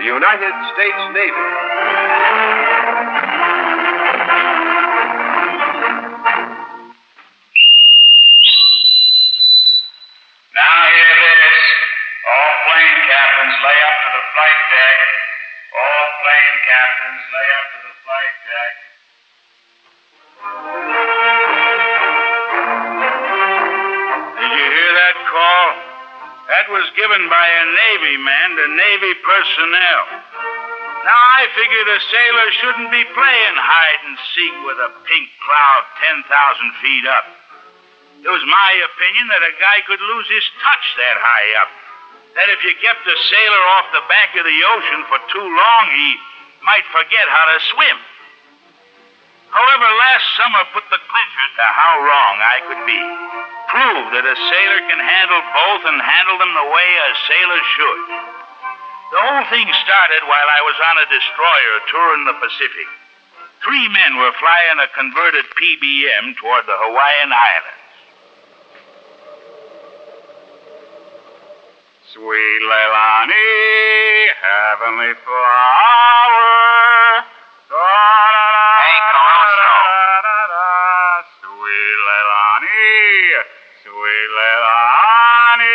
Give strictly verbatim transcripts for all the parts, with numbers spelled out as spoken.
the United States Navy. Now hear this. All plane captains lay up to the flight deck. All plane captains lay up to the flight deck. Did you hear that call? That was given by a Navy man to Navy personnel. Now, I figure the sailor shouldn't be playing hide and seek with a pink cloud ten thousand feet up. It was my opinion that a guy could lose his touch that high up. That if you kept a sailor off the back of the ocean for too long, he might forget how to swim. However, last summer put the clincher to how wrong I could be. Proved that a sailor can handle both and handle them the way a sailor should. The whole thing started while I was on a destroyer touring the Pacific. Three men were flying a converted P B M toward the Hawaiian Islands. Sweet Leilani, heavenly flower. Hey, Caruso. Sweet Leilani, sweet Leilani.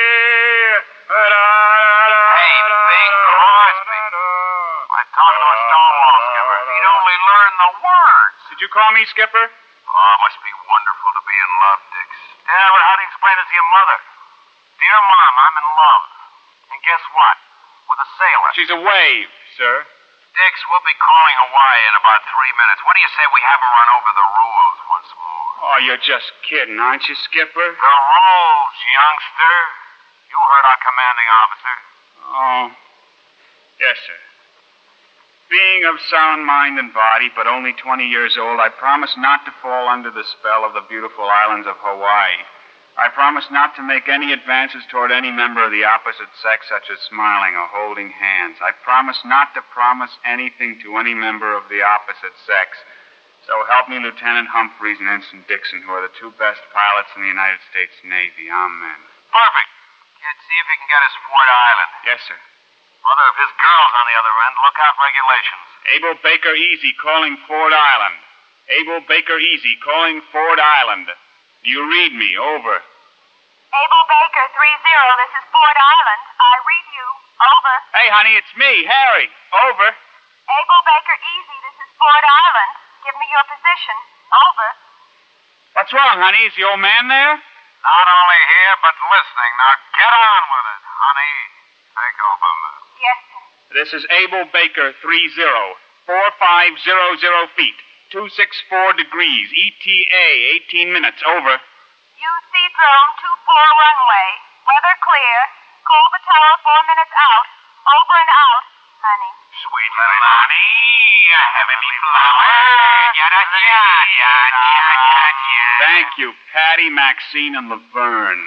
Hey, Bing Crosby. I'm talking to a Stonewall skipper. He'd only learn the words. Did you call me, Skipper? Oh, it must be wonderful to be in love, Dix. Dad, how do you explain it to your mother? Dear Mom, I'm in love. And guess what? With a sailor. She's a wave, sir. Dix, we'll be calling Hawaii in about three minutes. What do you say we have him run over the rules once more? Oh, you're just kidding, aren't you, Skipper? The rules, youngster. You heard our commanding officer. Oh, yes, sir. Being of sound mind and body, but only twenty years old, I promise not to fall under the spell of the beautiful islands of Hawaii. I promise not to make any advances toward any member of the opposite sex, such as smiling or holding hands. I promise not to promise anything to any member of the opposite sex. So help me Lieutenant Humphreys and Ensign Dixon, who are the two best pilots in the United States Navy. Amen. Perfect. Kid, see if he can get us Ford Island. Yes, sir. Mother, if his girl's on the other end, look out regulations. Abel Baker Easy calling Ford Island. Abel Baker Easy calling Ford Island. Do you read me? Over. Abel Baker, three zero. This is Ford Island. I read you. Over. Hey, honey, it's me, Harry. Over. Abel Baker, easy. This is Ford Island. Give me your position. Over. What's wrong, honey? Is the old man there? Not only here, but listening. Now get on with it, honey. Take over. Yes, sir. This is Abel Baker, three zero. four five zero zero feet. two six four degrees. E T A, eighteen minutes. Over. U C drone, two four runway. Weather clear. Call the tower four minutes out. Over and out, honey. Sweet little honey, a heavenly flower. Yada, yada, yada, yada. Thank you, Patty, Maxine, and Laverne.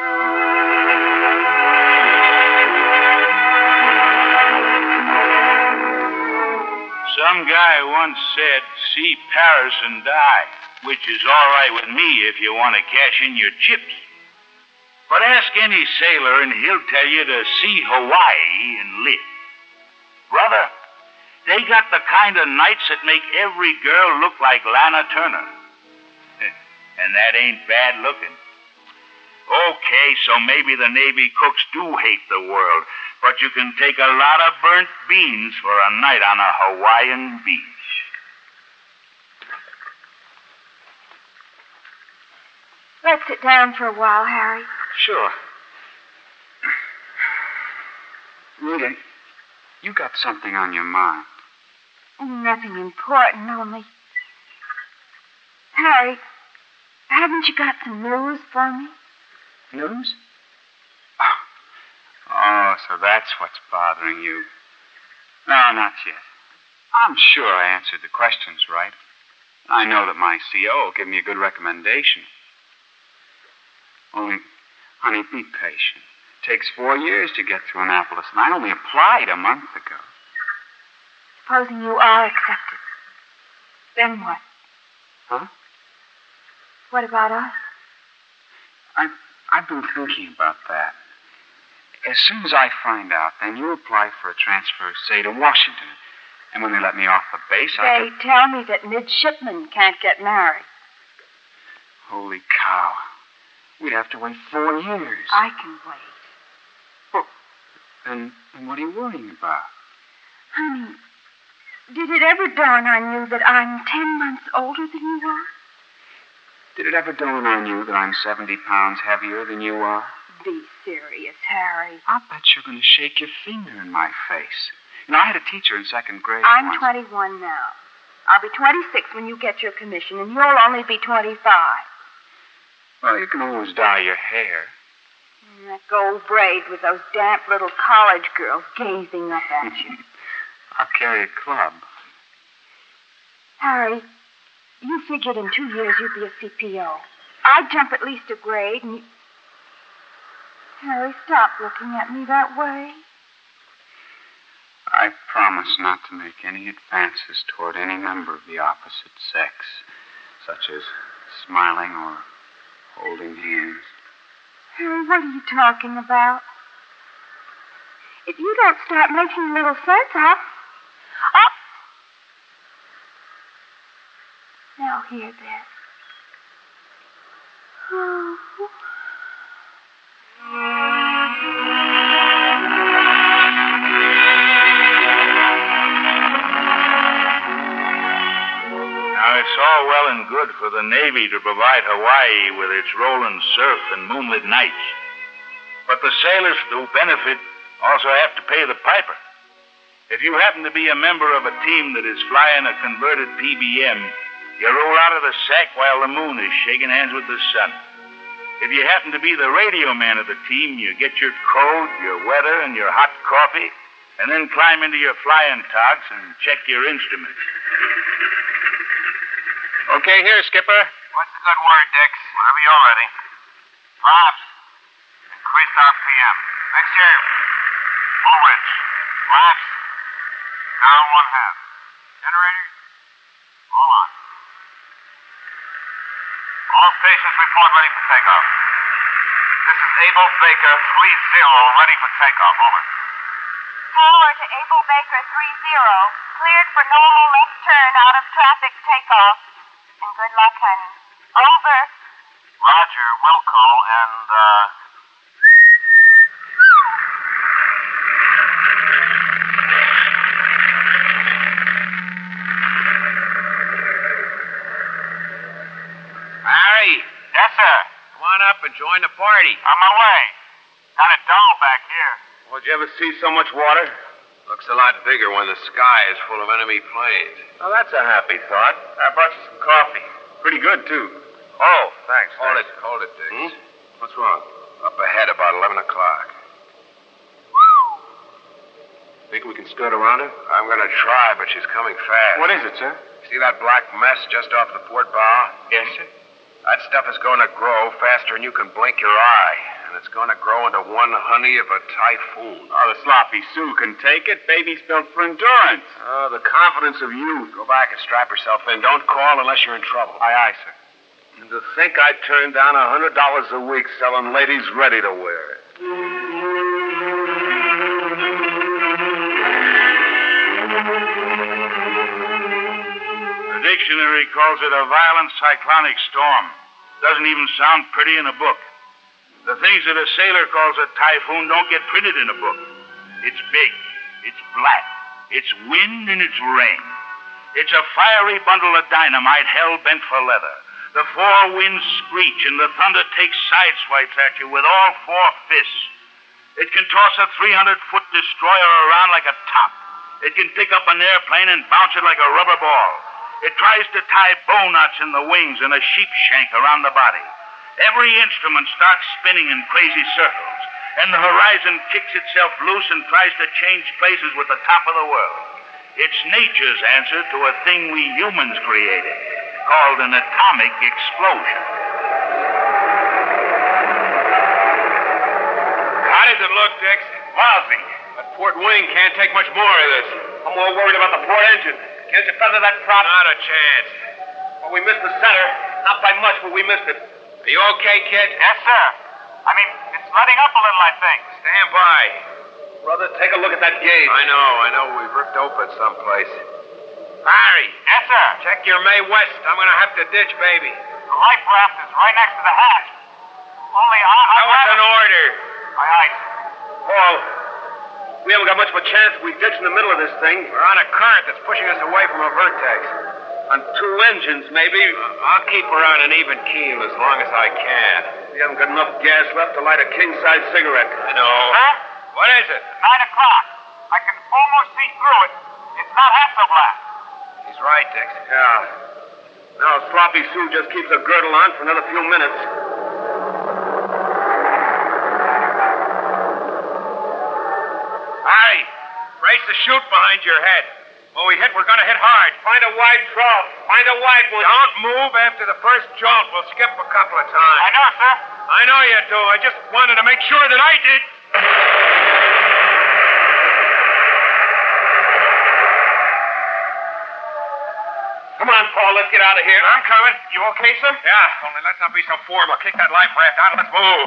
Some guy once said, see Paris and die, which is all right with me if you want to cash in your chips. But ask any sailor and he'll tell you to see Hawaii and live. Brother, they got the kind of nights that make every girl look like Lana Turner. And that ain't bad looking. Okay, so maybe the Navy cooks do hate the world, but you can take a lot of burnt beans for a night on a Hawaiian beach. Let's sit down for a while, Harry. Sure. Rita, you got something on your mind. Nothing important, only... Harry, haven't you got some news for me? News? Oh. oh, so that's what's bothering you. No, not yet. I'm sure I answered the questions right. I know that my C O will give me a good recommendation. Only, honey, be patient. It takes four years to get through Annapolis, and I only applied a month ago. Supposing you are accepted. Then what? Huh? What about us? I, I've been thinking about that. As soon as I find out, then you apply for a transfer, say, to Washington. And when they let me off the base, I They can... tell me that midshipmen can't get married. Holy cow. We'd have to wait four years. I can wait. Well, then, then what are you worrying about? Honey, did it ever dawn on you that I'm ten months older than you are? Did it ever dawn on you that I'm seventy pounds heavier than you are? Be serious, Harry. I'll bet you're going to shake your finger in my face. You know, I had a teacher in second grade I'm once. twenty-one now. I'll be twenty-six when you get your commission, and you'll only be twenty-five. Well, you can always dye your hair. And that gold braid with those damp little college girls gazing up at you. I'll carry a club. Harry, you figured in two years you'd be a C P O. I'd jump at least a grade, and you... Harry, stop looking at me that way. I promise not to make any advances toward any member of the opposite sex, such as smiling or holding hands. Harry, what are you talking about? If you don't start making a little sense, I'll... I'll... Now hear this. Oh. Now, it's all well and good for the Navy to provide Hawaii with its rolling surf and moonlit nights. But the sailors who benefit also have to pay the piper. If you happen to be a member of a team that is flying a converted P B M, you roll out of the sack while the moon is shaking hands with the sun. If you happen to be the radio man of the team, you get your code, your weather, and your hot coffee, and then climb into your flying togs and check your instruments. Okay, here, Skipper. What's the good word, Dix? Whenever you're ready. Props. Increased R P M. Next year. Full ridge. Flaps. Down one half. Generators. All on. All stations report ready for takeoff. This is Abel Baker, three zero, ready for takeoff. Over. Polar to Abel Baker three zero. Cleared for normal left turn out of traffic takeoff. And good luck, honey. Over. Roger, Wilco, and, uh... Harry! Yes, sir. Come on up and join the party. On my way. Kind of dull back here. Well, did you ever see so much water? Looks a lot bigger when the sky is full of enemy planes. Well, that's a happy thought. I brought you some coffee. Pretty good, too. Oh, thanks. Hold thanks. it, hold it, Dix. Hmm? What's wrong? Up ahead about eleven o'clock. Think we can skirt around her? I'm going to try, but she's coming fast. What is it, sir? See that black mess just off the port bow? Yes, sir. That stuff is going to grow faster than you can blink your eye. And it's going to grow into one honey of a typhoon. Oh, the sloppy Sue can take it. Baby's built for endurance. Oh, the confidence of youth. Go back and strap yourself in. Don't call unless you're in trouble. Aye, aye, sir. And to think I turned down a hundred dollars a week selling ladies ready to wear it. The dictionary calls it a violent cyclonic storm. Doesn't even sound pretty in a book. The things that a sailor calls a typhoon don't get printed in a book. It's big. It's black. It's wind and it's rain. It's a fiery bundle of dynamite hell-bent for leather. The four winds screech and the thunder takes side swipes at you with all four fists. It can toss a three hundred foot destroyer around like a top. It can pick up an airplane and bounce it like a rubber ball. It tries to tie bow knots in the wings and a sheep shank around the body. Every instrument starts spinning in crazy circles, and the horizon kicks itself loose and tries to change places with the top of the world. It's nature's answer to a thing we humans created, called an atomic explosion. How does it look, Dix? Lousy. That port wing can't take much more of this. I'm more worried about the port engine. Can't you feather that prop? Not a chance. Well, we missed the center. Not by much, but we missed it. Are you okay, kid? Yes, sir. I mean, it's letting up a little, I think. Stand by. Brother, take a look at that gauge. I know, I know. We've ripped open someplace. Harry. Yes, sir. Check your May West. I'm going to have to ditch, baby. The life raft is right next to the hatch. Only I... I That was an order. Aye, aye. Paul, we haven't got much of a chance if we ditch in the middle of this thing. We're on a current that's pushing us away from a vertex. On two engines, maybe. Uh, I'll keep her on an even keel as long as I can. We haven't got enough gas left to light a king-size cigarette. I know. Sir? What is it? Nine o'clock. I can almost see through it. It's not Hasselblad. He's right, Dix. Yeah. Now Sloppy Sue just keeps her girdle on for another few minutes. Harry, brace the chute behind your head. When we hit, we're going to hit hard. Find a wide trough. Find a wide one. Don't move after the first jolt. We'll skip a couple of times. I know, sir. I know you do. I just wanted to make sure that I did. Come on, Paul. Let's get out of here. I'm coming. You okay, sir? Yeah, only let's not be so formal. Kick that life raft out and let's move.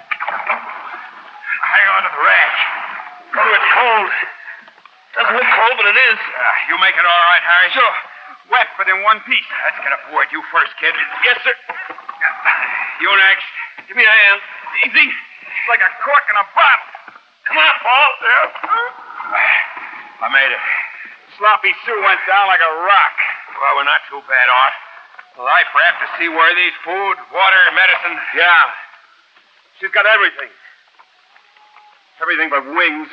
Hang on to the raft. Oh, it's cold. Doesn't look cold, but it is. Yeah, you make it all right, Harry? Sure. Wet, but in one piece. Let's get aboard. You first, kid. Yes, sir. You next. Give me a hand. Easy. It's like a cork in a bottle. Come on, Paul. I made it. Sloppy Sue went down like a rock. Well, we're not too bad off. The life raft is seaworthy. Food, water, medicine. Yeah. She's got everything. Everything but wings.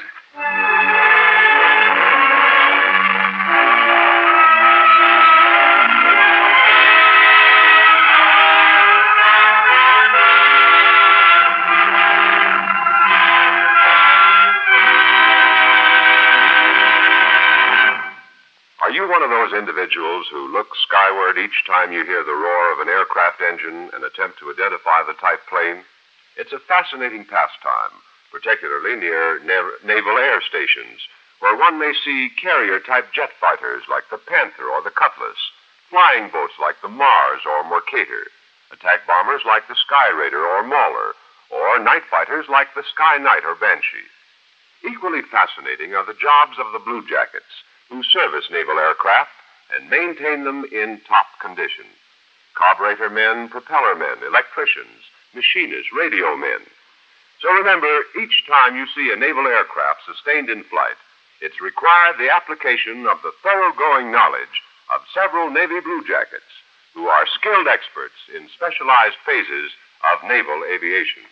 Are you one of those individuals who look skyward each time you hear the roar of an aircraft engine and attempt to identify the type plane? It's a fascinating pastime, particularly near na- naval air stations, where one may see carrier-type jet fighters like the Panther or the Cutlass, flying boats like the Mars or Mercator, attack bombers like the Sky Raider or Mauler, or night fighters like the Sky Knight or Banshee. Equally fascinating are the jobs of the Blue Jackets, who service naval aircraft and maintain them in top condition. Carburetor men, propeller men, electricians, machinists, radio men. So remember, each time you see a naval aircraft sustained in flight, it's required the application of the thoroughgoing knowledge of several Navy Blue Jackets, who are skilled experts in specialized phases of naval aviation.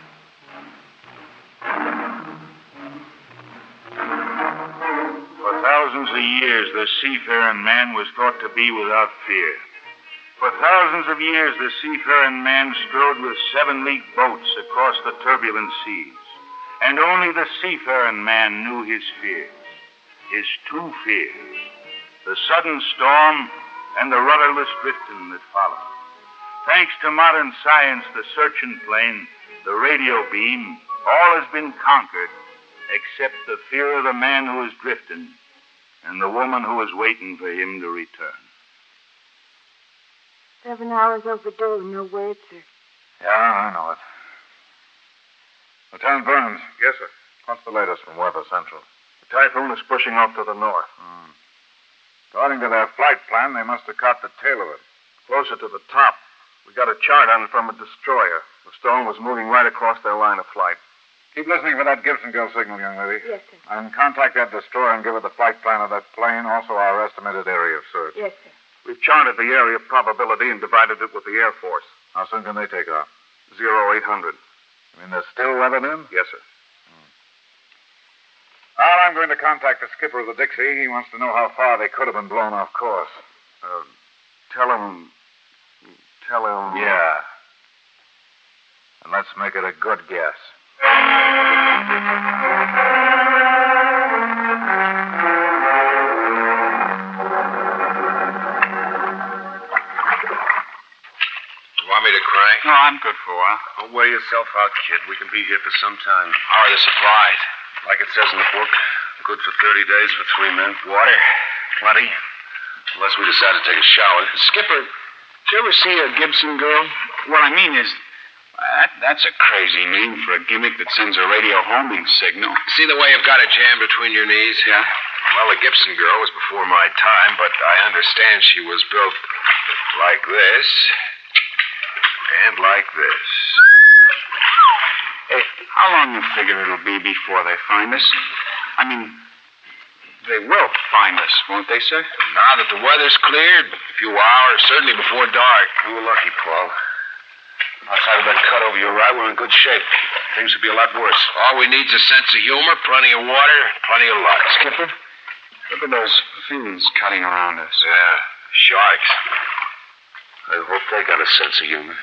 For thousands of years, the seafaring man was thought to be without fear. For thousands of years, the seafaring man strode with seven-league boats across the turbulent seas. And only the seafaring man knew his fears, his two fears, the sudden storm and the rudderless drifting that followed. Thanks to modern science, the searching plane, the radio beam, all has been conquered except the fear of the man who is drifting and the woman who is waiting for him to return. Seven hours overdue, no word, sir. Yeah, I know it. Lieutenant Burns. Yes, sir. What's the latest from Weather Central? The typhoon is pushing off to the north. Hmm. According to their flight plan, they must have caught the tail of it. Closer to the top. We got a chart on it from a destroyer. The storm was moving right across their line of flight. Keep listening for that Gibson Gill signal, young lady. Yes, sir. And contact that destroyer and give her the flight plan of that plane, also our estimated area of search. Yes, sir. We've charted the area of probability and divided it with the Air Force. How soon can they take off? Zero eight hundred. You mean there's still weather then? Yes, sir. Well, I'm going to contact the skipper of the Dixie. He wants to know how far they could have been blown off course. Uh, tell him... Tell him... Yeah. And let's make it a good guess. Want me to crank? No, I'm good for a while. Don't wear yourself out, kid. We can be here for some time. How are the supplies? Like it says in the book, good for thirty days for three men. Water? Plenty. Unless we decide to take a shower. Skipper, did you ever see a Gibson girl? What I mean is, That, that's a crazy name for a gimmick that sends a radio homing signal. See the way you've got a jam between your knees? Yeah? Well, the Gibson girl was before my time, but I understand she was built like this and like this. Hey, how long you figure it'll be before they find us? I mean, they will find us, won't they, sir? Now that the weather's cleared, a few hours, certainly before dark. You were lucky, Paul. Outside of that cut over your right, we're in good shape. Things would be a lot worse. All we need's a sense of humor, plenty of water, plenty of luck. Skipper, look at those fins cutting around us. Yeah, sharks. I hope they got a sense of humor.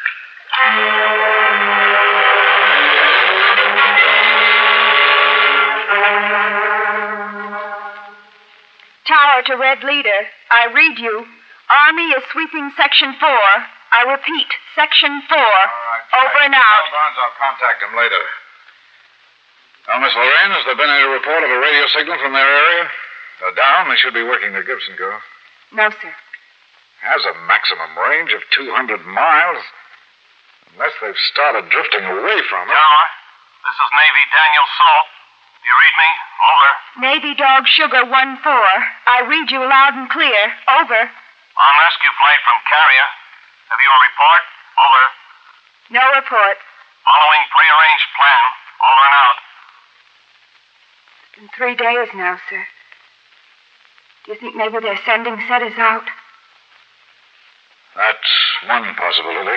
Tower to Red Leader. I read you. Army is sweeping Section four. I repeat, Section four. All right. Over and out. Tell Barnes I'll contact him later. Now, Miss Lorraine, has there been any report of a radio signal from their area? They're down. They should be working the Gibson girl. No, sir. Has a maximum range of two hundred miles. Unless they've started drifting away from it. Tower, this is Navy Daniel Salt. Do you read me? Over. Navy Dog Sugar one four. I read you loud and clear. Over. On rescue flight from carrier. Have you a report? Over. No report. Following prearranged plan. Over and out. It's been three days now, sir. Do you think maybe their sending set is out? That's one possibility.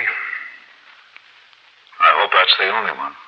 I hope that's the only one.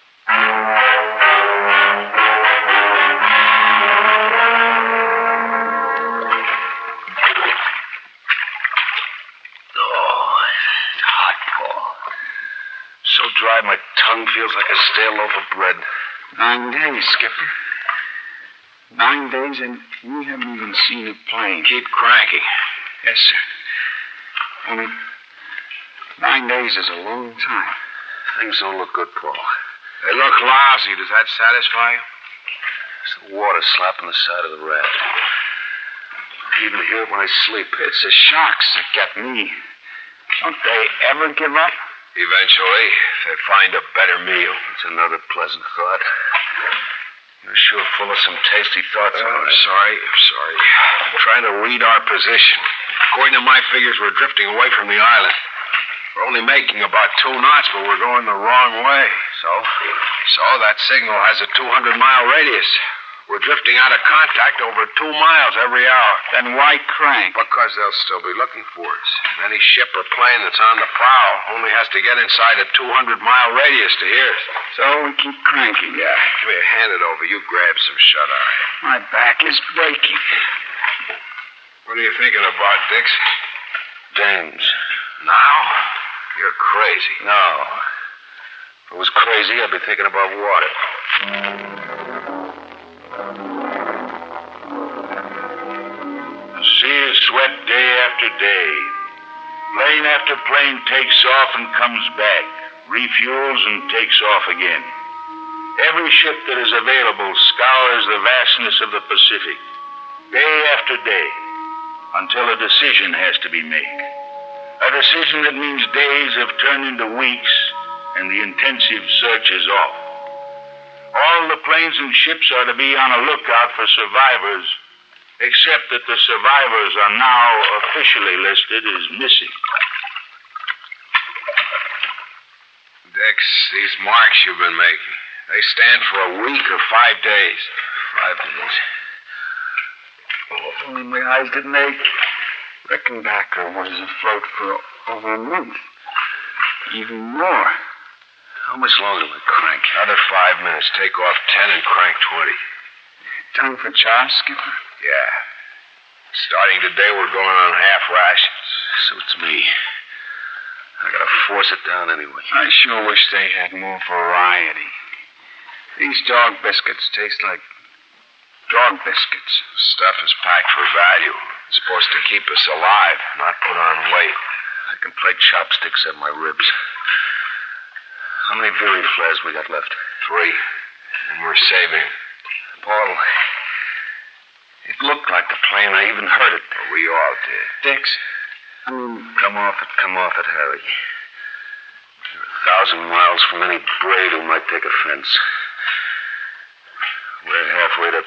Dry, my tongue feels like a stale loaf of bread. Nine days, Skipper. Nine days, and we haven't even seen a plane. Keep cranking. Yes, sir. Only nine days is a long time. Things don't look good, Paul. They look lousy. Does that satisfy you? It's the water slapping the side of the raft. I even hear it when I sleep. It's the sharks that get me. Don't they ever give up? Eventually, if they find a better meal. It's another pleasant thought. You're sure full of some tasty thoughts. Oh, I'm sorry. I'm sorry. I'm trying to read our position. According to my figures, we're drifting away from the island. We're only making about two knots, but we're going the wrong way. So? So that signal has a two hundred mile radius. We're drifting out of contact over two miles every hour. Then why crank? Because they'll still be looking for us. Any ship or plane that's on the prow only has to get inside a two hundred mile radius to hear us. So we keep cranking. Yeah. Come here, hand it over. You grab some shut-eye. My back is breaking. What are you thinking about, Dix? Dames. Now? You're crazy. No. If I was crazy, I'd be thinking about water. The sea is swept day after day. Plane after plane takes off and comes back, refuels and takes off again. Every ship that is available scours the vastness of the Pacific, day after day, until a decision has to be made. A decision that means days have turned into weeks, and the intensive search is off. All the planes and ships are to be on a lookout for survivors, except that the survivors are now officially listed as missing. Dix, these marks you've been making, they stand for a week or five days. Five days. Oh, if only my eyes didn't ache. Rickenbacker was afloat for over a month. Even more. How much longer do we crank? Another five minutes. Take off ten and crank twenty. Time for chow, Skipper? Yeah. Starting today, we're going on half rations. Suits me. I gotta force it down anyway. I sure wish they had more variety. These dog biscuits taste like dog biscuits. Stuff is packed for value. It's supposed to keep us alive, not put on weight. I can play chopsticks at my ribs. How many Veery flares we got left? Three. And we're saving. Paul, it looked like the plane. I even heard it. Well, we all did. Dix, I mean... Come off it, come off it, Harry. You're a thousand miles from any braid who might take offense. We're halfway to...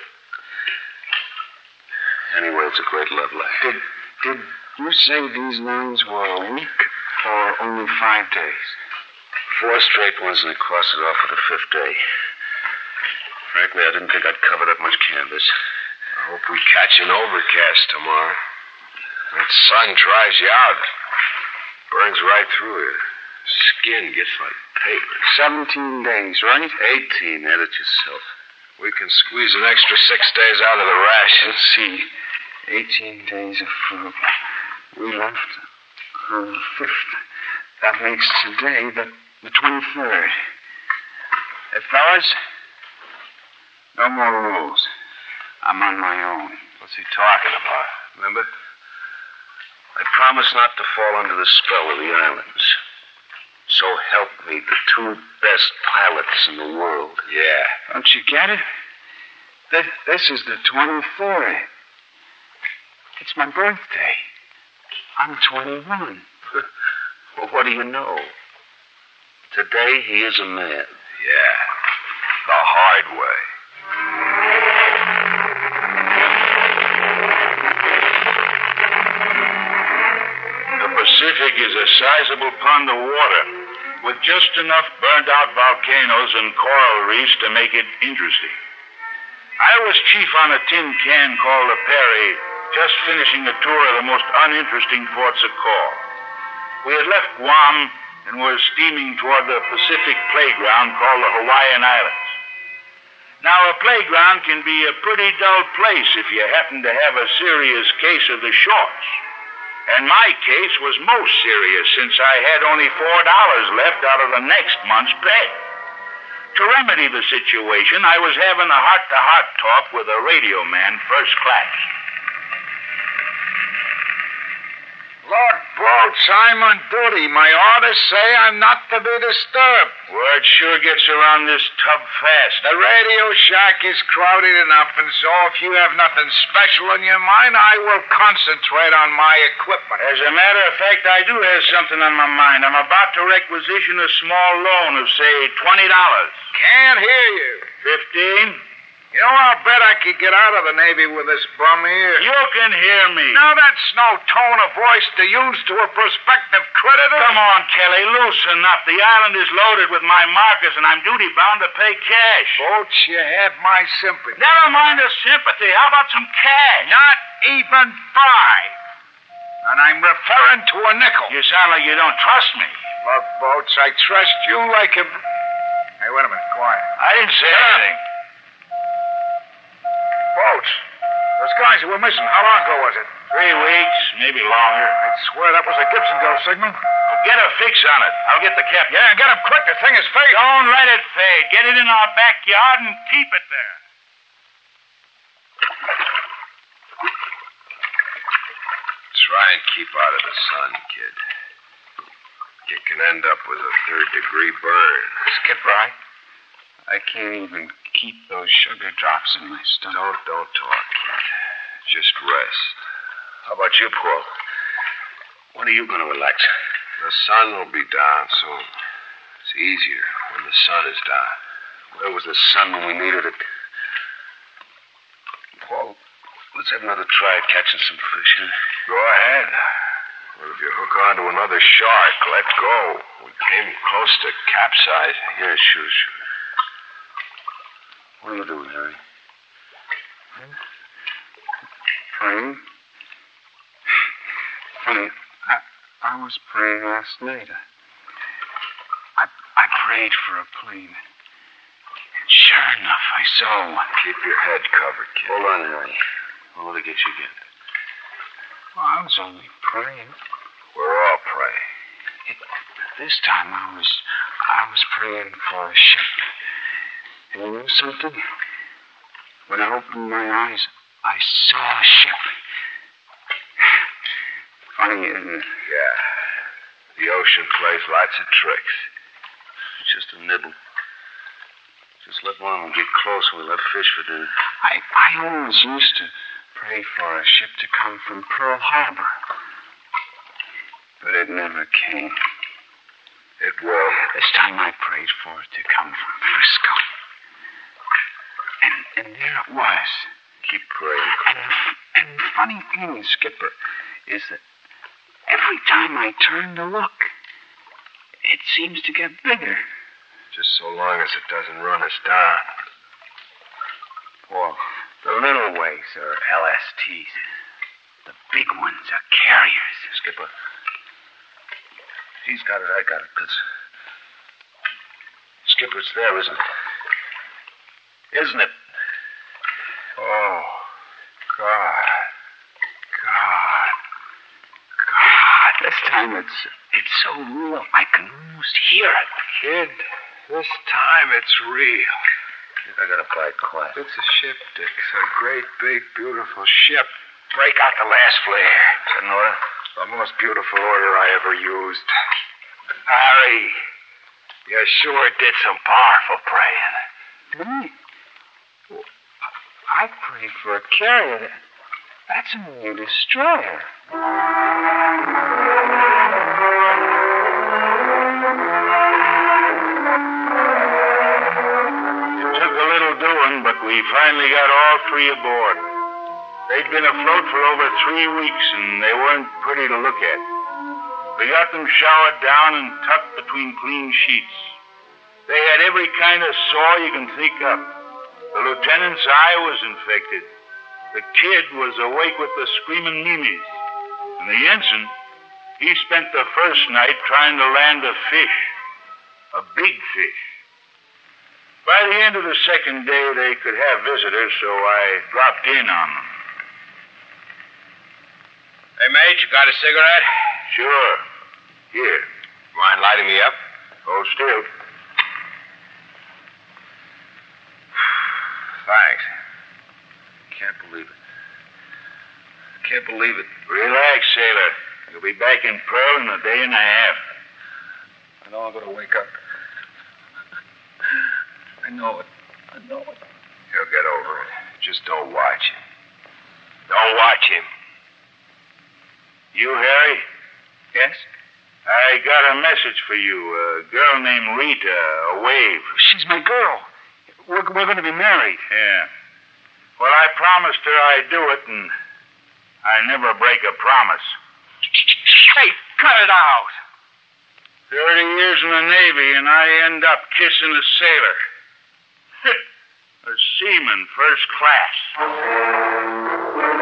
Anyway, it's a great love life. Did, did you say these lines were a week or only five days? Four straight ones, and they crossed it off for the fifth day. Frankly, I didn't think I'd covered up much canvas. I hope we catch an overcast tomorrow. That sun dries you out. Burns right through you. Skin gets like paper. Seventeen days, right? Eighteen. Add it yourself. We can squeeze an extra six days out of the ration. Let's see. Eighteen days of food. We left on the fifth. That makes today the, the twenty-third. Hey, fellas, no more rules. I'm on my own. What's he talking about? Remember? I promised not to fall under the spell of the islands. So help me, the two best pilots in the world. Yeah. Don't you get it? This, this is the twenty-third. It's my birthday. I'm twenty-one. Well, what do you know? Today he is a man. Yeah. The hard way. The Pacific is a sizable pond of water with just enough burned-out volcanoes and coral reefs to make it interesting. I was chief on a tin can called the Perry, just finishing a tour of the most uninteresting ports of call. We had left Guam and were steaming toward the Pacific playground called the Hawaiian Islands. Now, a playground can be a pretty dull place if you happen to have a serious case of the shorts. And my case was most serious since I had only four dollars left out of the next month's pay. To remedy the situation, I was having a heart-to-heart talk with a radio man first class. Lord Boats, I'm on duty. My orders say I'm not to be disturbed. Word sure gets around this tub fast. The radio shack is crowded enough, and so if you have nothing special in your mind, I will concentrate on my equipment. As a matter of fact, I do have something on my mind. I'm about to requisition a small loan of, say, twenty dollars. Can't hear you. Fifteen? You know, I'll bet I could get out of the Navy with this bum here. You can hear me. Now, that's no tone of voice to use to a prospective creditor. Come on, Kelly, loosen up. The island is loaded with my markers, and I'm duty-bound to pay cash. Boats, you have my sympathy. Never mind the sympathy. How about some cash? Not even five. And I'm referring to a nickel. You sound like you don't trust me. Look, Boats, I trust you like a... Hey, wait a minute. Quiet. I didn't say Yeah. anything. Boats, those guys who were missing, how long ago was it? Three weeks, maybe longer. I'd swear that was a Gibsonville signal. Well, get a fix on it. I'll get the captain. Yeah, get him quick. The thing is fading. Don't let it fade. Get it in our backyard and keep it there. Try and keep out of the sun, kid. You can end up with a third-degree burn. Skipper, I, I can't even keep those sugar drops in my stomach. Don't, don't talk, kid. Just rest. How about you, Paul? When are you going to relax? The sun will be down soon. It's easier when the sun is down. Where was the sun when we needed it? Paul, let's have another try at catching some fish, huh? Go ahead. Well, if you hook onto another shark, let go. We came close to capsizing. Yeah, sure, sure. What are you doing, Harry? Praying? Funny, I, I was praying last night. I, I prayed for a plane. And sure enough, I saw one. Keep your head covered, kid. Hold on, Harry. I'll let it get you again. Well, I was only praying. We're all praying. It, this time I was, I was praying for a ship. And you know something? When I opened my eyes, I saw a ship. Funny, isn't it? Yeah. The ocean plays lots of tricks. It's just a nibble. Just let one of them get close and we'll have fish for dinner. I, I always used to pray for a ship to come from Pearl Harbor. But it never came. It will. This time I prayed for it to come from Frisco. And, and there it was. Keep praying. And, and the funny thing, Skipper, is that every time I turn to look, it seems to get bigger. Just so long as it doesn't run us down. Paul, the little waves are L S Ts. The big ones are carriers. Skipper. He's got it, I got it. It's... Skipper, it's there, isn't it? Isn't it? Oh, God. God. God. This time it's it's so real I can almost hear it. Kid, this time it's real. I gotta buy quiet. It's a ship, Dick. It's a great, big, beautiful ship. Break out the last flare. Is that an order? The most beautiful order I ever used. Harry, you sure did some powerful praying. Me? I prayed for a carrier. That's a new destroyer. It took a little doing, but we finally got all three aboard. They'd been afloat for over three weeks, and they weren't pretty to look at. We got them showered down and tucked between clean sheets. They had every kind of sore you can think of. The lieutenant's eye was infected. The kid was awake with the screaming memes. And the ensign, he spent the first night trying to land a fish. A big fish. By the end of the second day, they could have visitors, so I dropped in on them. Hey, mate, you got a cigarette? Sure. Here. Mind lighting me up? Hold still. Thanks. Can't believe it. Can't believe it. Relax, sailor. You'll be back in Pearl in a day and a half. I know I'm going to wake up. I know it. I know it. He'll get over it. Just don't watch him. Don't watch him. You, Harry? Yes? I got a message for you. A girl named Rita, a wave. She's my girl. We're, we're going to be married. Yeah. Well, I promised her I'd do it, and I never break a promise. Hey, cut it out. Thirty years in the Navy, and I end up kissing a sailor. A seaman, first class.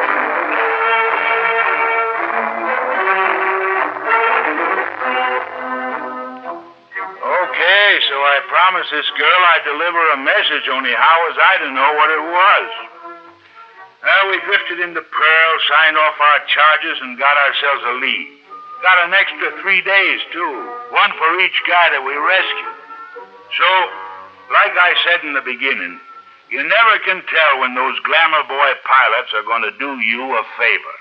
Okay, so I promised this girl I'd deliver a message, only how was I to know what it was? Well, we drifted into Pearl, signed off our charges, and got ourselves a lead. Got an extra three days, too. One for each guy that we rescued. So, like I said in the beginning, you never can tell when those glamour boy pilots are going to do you a favor.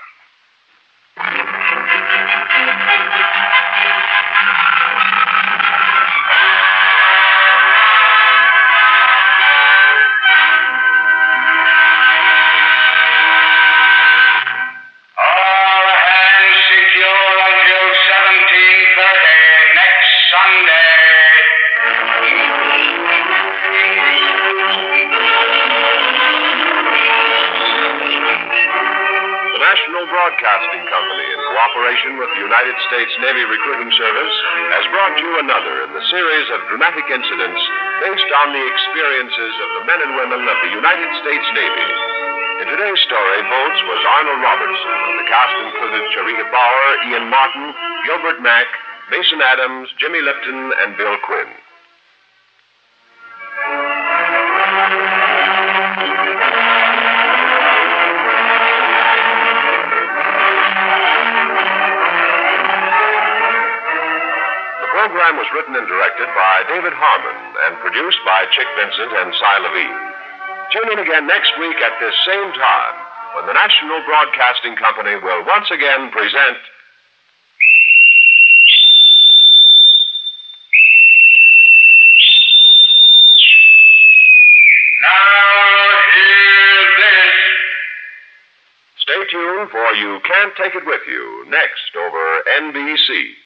Broadcasting Company, in cooperation with the United States Navy Recruiting Service, has brought you another in the series of dramatic incidents based on the experiences of the men and women of the United States Navy. In today's story, Boats was Arnold Robertson, and the cast included Charita Bauer, Ian Martin, Gilbert Mack, Mason Adams, Jimmy Lipton, and Bill Quinn. The program was written and directed by David Harmon and produced by Chick Vincent and Cy Levine. Tune in again next week at this same time when the National Broadcasting Company will once again present Now hear this. Stay tuned for You Can't Take It With You next over N B C.